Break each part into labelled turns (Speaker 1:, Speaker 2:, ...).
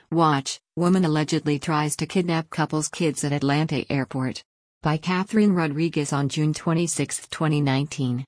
Speaker 1: Watch, woman allegedly tries to kidnap couple's kids at Atlanta airport. By Catherine Rodriguez on June 26, 2019.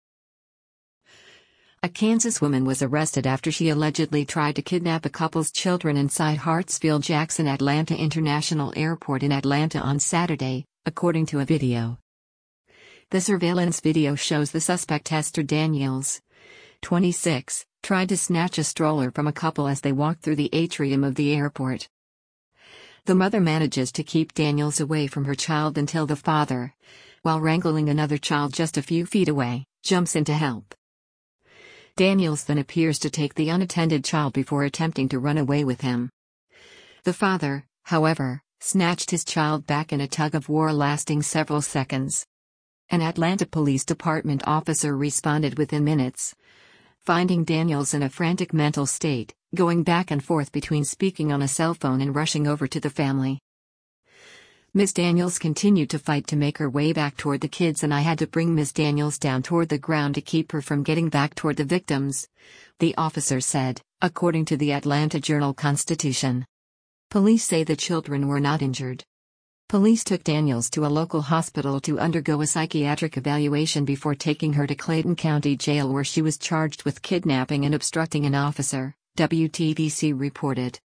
Speaker 1: A Kansas woman was arrested after she allegedly tried to kidnap a couple's children inside Hartsfield-Jackson Atlanta International Airport in Atlanta on Saturday, according to a video. The surveillance video shows the suspect Hester Daniels, 26, tried to snatch a stroller from a couple as they walked through the atrium of the airport. The mother manages to keep Daniels away from her child until the father, while wrangling another child just a few feet away, jumps in to help. Daniels then appears to take the unattended child before attempting to run away with him. The father, however, snatched his child back in a tug-of-war lasting several seconds. An Atlanta Police Department officer responded within minutes, finding Daniels in a frantic mental state, going back and forth between speaking on a cell phone and rushing over to the family. Ms. Daniels continued to fight to make her way back toward the kids, and I had to bring Ms. Daniels down toward the ground to keep her from getting back toward the victims, the officer said, according to the Atlanta Journal-Constitution. Police say the children were not injured. Police took Daniels to a local hospital to undergo a psychiatric evaluation before taking her to Clayton County Jail, where she was charged with kidnapping and obstructing an officer, WTVC reported.